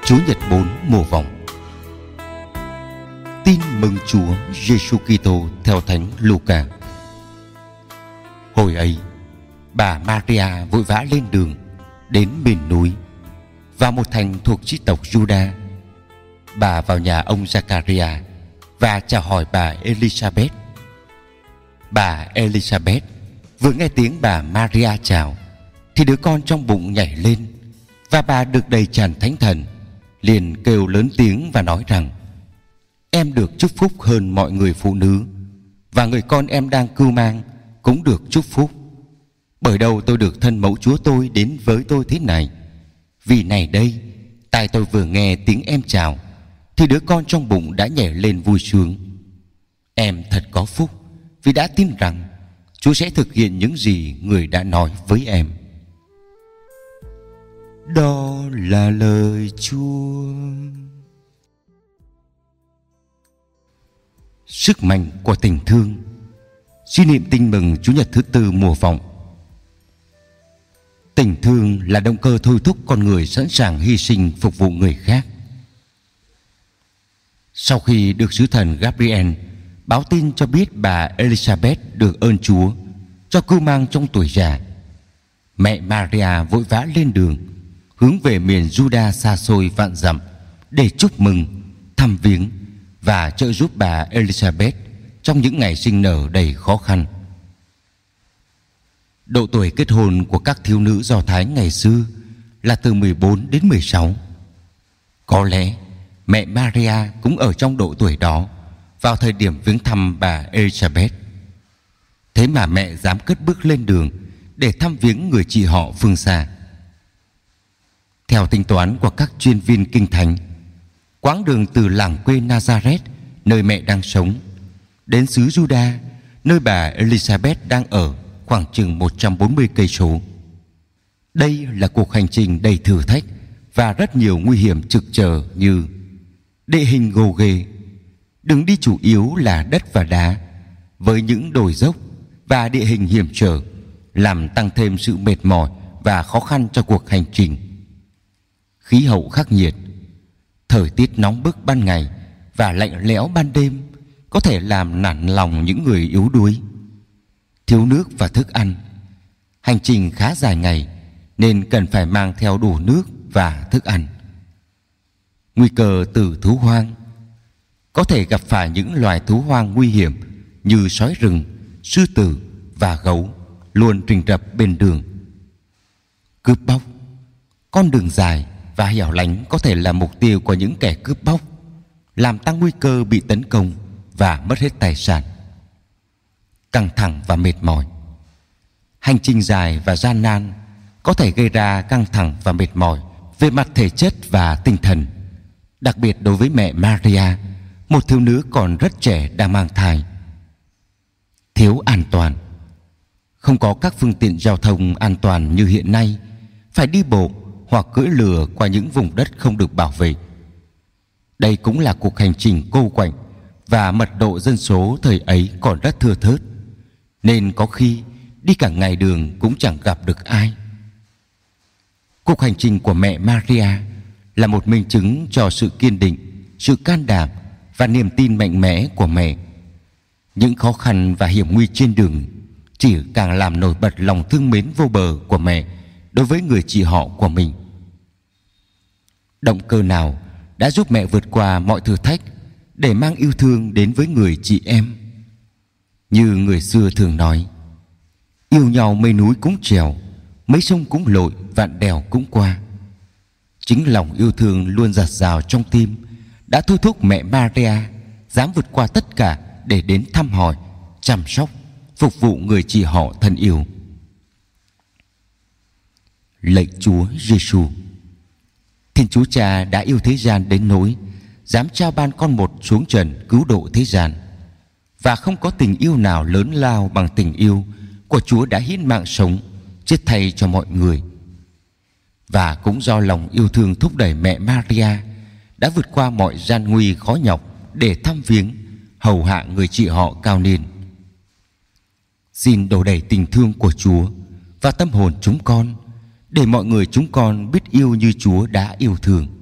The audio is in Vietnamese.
Chúa Nhật 4 mùa vọng. Tin mừng Chúa Giêsu Kitô theo Thánh Luca. Hồi ấy, bà Maria vội vã lên đường đến miền núi, vào một thành thuộc chi tộc Juda. Bà vào nhà ông Zachariah và chào hỏi bà Elizabeth. Bà Elizabeth vừa nghe tiếng bà Maria chào thì đứa con trong bụng nhảy lên, và bà được đầy tràn Thánh Thần, liền kêu lớn tiếng và nói rằng: Em được chúc phúc hơn mọi người phụ nữ, và người con em đang cưu mang cũng được chúc phúc. Bởi đâu tôi được thân mẫu Chúa tôi đến với tôi thế này? Vì này đây, tai tôi vừa nghe tiếng em chào thì đứa con trong bụng đã nhảy lên vui sướng. Em thật có phúc vì đã tin rằng Chúa sẽ thực hiện những gì người đã nói với em. Đó là lời Chúa. Sức mạnh của tình thương. Suy niệm tin mừng Chủ nhật thứ tư mùa vọng. Tình thương là động cơ thôi thúc con người sẵn sàng hy sinh phục vụ người khác. Sau khi được sứ thần Gabriel báo tin cho biết bà Elizabeth được ơn Chúa cho cưu mang trong tuổi già, mẹ Maria vội vã lên đường hướng về miền Juda xa xôi vạn dặm để chúc mừng, thăm viếng và trợ giúp bà Elizabeth trong những ngày sinh nở đầy khó khăn. Độ tuổi kết hôn của các thiếu nữ Do Thái ngày xưa là từ 14 đến 16. Có lẽ mẹ Maria cũng ở trong độ tuổi đó vào thời điểm viếng thăm bà Elizabeth. Thế mà mẹ dám cất bước lên đường để thăm viếng người chị họ phương xa. Theo tính toán của các chuyên viên kinh thánh, quãng đường từ làng quê Nazareth, nơi mẹ đang sống, đến xứ Juda, nơi bà Elizabeth đang ở, khoảng chừng 140 cây số. Đây là cuộc hành trình đầy thử thách và rất nhiều nguy hiểm trực chờ, như địa hình gồ ghề, đường đi chủ yếu là đất và đá với những đồi dốc và địa hình hiểm trở, làm tăng thêm sự mệt mỏi và khó khăn cho cuộc hành trình. Khí hậu khắc nghiệt, thời tiết nóng bức ban ngày và lạnh lẽo ban đêm có thể làm nản lòng những người yếu đuối. Thiếu nước và thức ăn, hành trình khá dài ngày nên cần phải mang theo đủ nước và thức ăn. Nguy cơ từ thú hoang, có thể gặp phải những loài thú hoang nguy hiểm như sói rừng, sư tử và gấu luôn rình rập bên đường. Cướp bóc, con đường dài và hẻo lánh có thể là mục tiêu của những kẻ cướp bóc, làm tăng nguy cơ bị tấn công và mất hết tài sản. Căng thẳng và mệt mỏi, hành trình dài và gian nan có thể gây ra căng thẳng và mệt mỏi về mặt thể chất và tinh thần, đặc biệt đối với mẹ Maria, một thiếu nữ còn rất trẻ đang mang thai. Thiếu an toàn, không có các phương tiện giao thông an toàn như hiện nay, phải đi bộ hoặc cưỡi lừa qua những vùng đất không được bảo vệ. Đây cũng là cuộc hành trình cô quạnh và mật độ dân số thời ấy còn rất thưa thớt, nên có khi đi cả ngày đường cũng chẳng gặp được ai. Cuộc hành trình của mẹ Maria là một minh chứng cho sự kiên định, sự can đảm và niềm tin mạnh mẽ của mẹ. Những khó khăn và hiểm nguy trên đường chỉ càng làm nổi bật lòng thương mến vô bờ của mẹ đối với người chị họ của mình. Động cơ nào đã giúp mẹ vượt qua mọi thử thách để mang yêu thương đến với người chị em? Như người xưa thường nói, yêu nhau mấy núi cũng trèo, mấy sông cũng lội, vạn đèo cũng qua. Chính lòng yêu thương luôn dạt dào trong tim đã thôi thúc mẹ Maria dám vượt qua tất cả để đến thăm hỏi, chăm sóc, phục vụ người chị họ thân yêu. Lạy Chúa Giêsu, Thiên Chúa Cha đã yêu thế gian đến nỗi dám trao ban con một xuống trần cứu độ thế gian, và không có tình yêu nào lớn lao bằng tình yêu của Chúa đã hiến mạng sống chết thay cho mọi người. Và cũng do lòng yêu thương thúc đẩy mẹ Maria đã vượt qua mọi gian nguy khó nhọc để thăm viếng, hầu hạ người chị họ cao niên. Xin đổ đầy tình thương của Chúa vào tâm hồn chúng con, để mọi người chúng con biết yêu như Chúa đã yêu thương.